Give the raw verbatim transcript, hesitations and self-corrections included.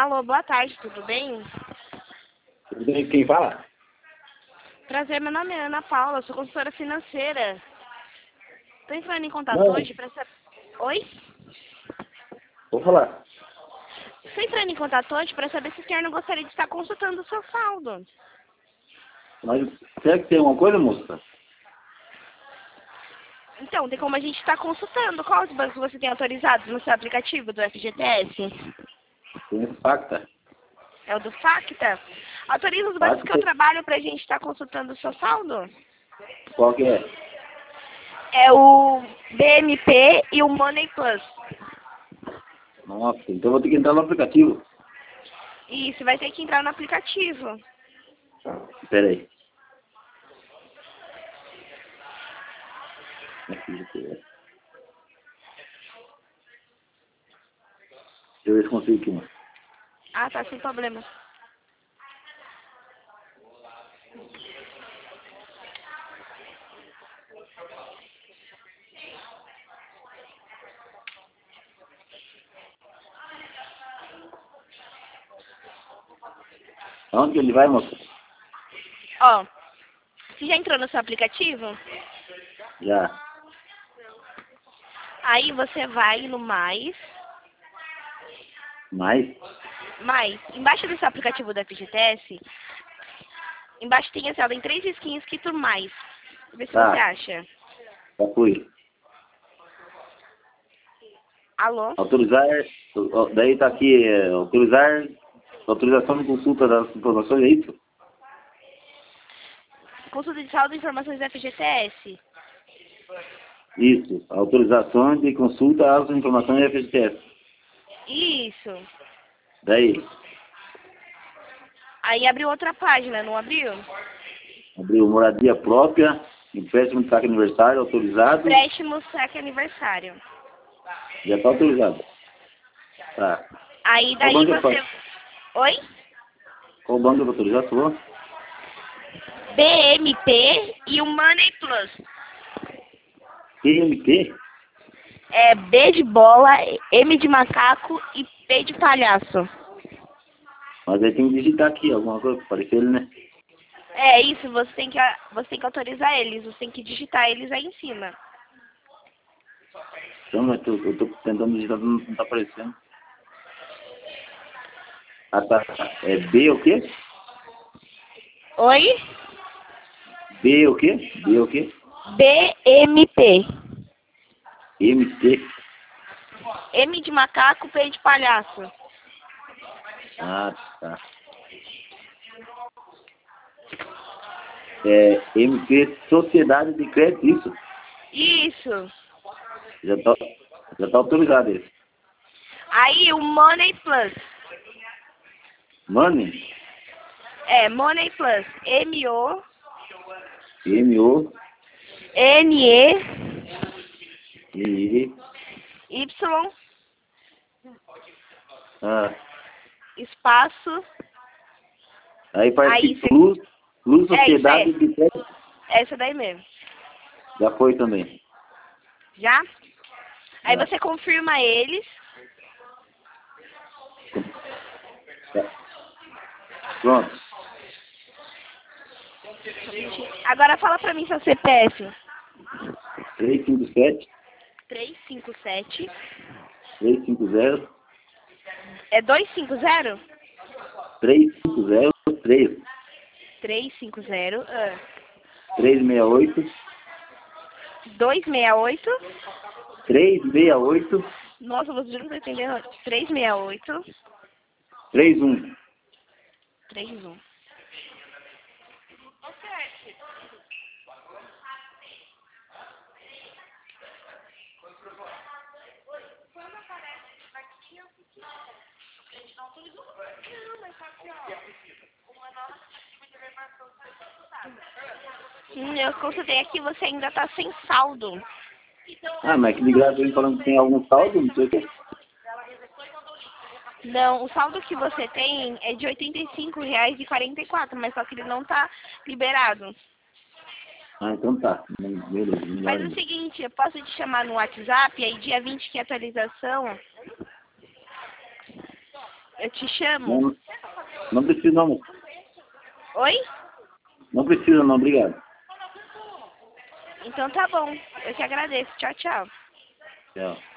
Alô, boa tarde, tudo bem? Tudo bem, quem fala? Prazer, meu nome é Ana Paula, sou consultora financeira. Estou entrando em contato Não, hoje para saber... Oi? vou falar. Estou entrando em contato hoje para saber se o senhor não gostaria de estar consultando o seu saldo. Mas será que tem alguma coisa, moça? Então, tem como a gente estar consultando. Quais bancos você tem autorizados no seu aplicativo do F G T S? Tem esse Pacta. É o do Facta? Autoriza os bancos que eu Pacta, trabalho para a gente estar consultando o seu saldo? qual que é? É o B M P e o Money Plus. Nossa, então eu vou ter que entrar no aplicativo. Isso, vai ter que entrar no aplicativo. Espera aí. Aqui, aqui, é. Deixa eu ver se consigo aqui, mano. Ah, tá, sem problema. Aonde que ele vai, moça? Ó, você já entrou no seu aplicativo? Já. Aí você vai no mais, Mais? mais, embaixo do seu aplicativo do F G T S, embaixo tem assim, ó, tem três skins escrito mais. Vê se Tá. você acha. Já fui. Alô? Autorizar, ó, daí tá aqui, é, autorizar, autorização de consulta das informações, é isso? Consulta de saldo e informações do F G T S. Isso, autorização de consulta às informações da F G T S. Isso. Daí, Aí abriu outra página, não abriu? abriu moradia própria, empréstimo de saque aniversário autorizado, Empréstimo saque aniversário. já está autorizado. Tá. Aí Qual daí banco você... é Oi? Qual banco eu vou autorizar, por favor? B M P e o Money Plus. P M P? É B de bola, M de macaco e P de palhaço. Mas aí tem que digitar aqui alguma coisa para aparecer ele, né? É isso, você tem que, você tem que autorizar eles, você tem que digitar eles aí em cima. Então, eu tô, eu tô tentando digitar, não, não tá aparecendo. Ah, tá. É B o quê? Oi? B o quê? B o quê? B M P. M T. M de macaco, P de palhaço. Ah, tá. É M P Sociedade de Crédito, isso? Isso. Já tá, já tá autorizado esse. Aí o Money Plus. Money? É, Money Plus. M O M O N E N Y Ah, espaço. aí parece Aí que você... Plus, Plus É isso Sociedade aí. de Crédito. Essa daí mesmo. Já foi também. Já? Aí Já. você confirma eles. Tá. Pronto. Agora fala pra mim seu C P F. três cinco sete, três cinco sete. três cinco zero, É dois cinco zero? três cinco zero, três, três cinco zero. Ah. três seis oito, dois seis oito. três seis oito, Nossa, você não tá entendendo. três seis oito. três um. três um. Hum, eu consultei aqui, você ainda tá sem saldo. Ah, mas que de graça vem falando que tem algum saldo, não sei o quê. Não, o saldo que você tem é de oitenta e cinco reais e quarenta e quatro, mas só que ele não tá liberado. Ah, então tá. Beleza, melhor Faz o ainda. seguinte, eu posso te chamar no WhatsApp, aí dia vinte que é atualização, Eu te chamo? Não, não precisa não. Oi? Não precisa não, obrigado. Então tá bom. Eu que agradeço. Tchau, tchau. Tchau.